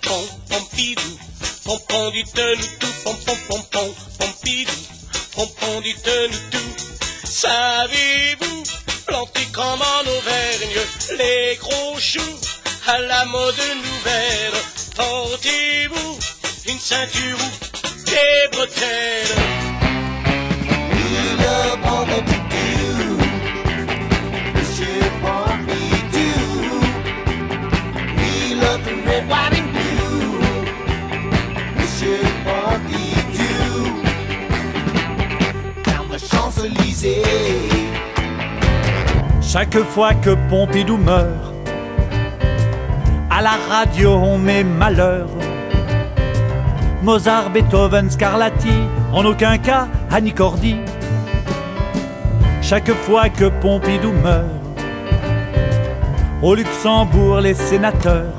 pom, pompidou, pompon, dites-nous tout, pom, pom, pompon, pompidou, pompon, dites-nous tout. Savez-vous planter comme en Auvergne les gros choux à la mode nouvelle? Portez-vous une ceinture ou des bretelles? We love Pompidou, Monsieur Pompidou. We love the red, white and blue, Monsieur Pompidou. Dans the Champs-Élysées. Chaque fois que Pompidou meurt, à la radio on met malheur. Mozart, Beethoven, Scarlatti, en aucun cas Annie Cordy. Chaque fois que Pompidou meurt, au Luxembourg les sénateurs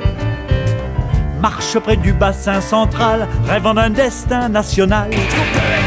marchent près du bassin central, rêvant d'un destin national.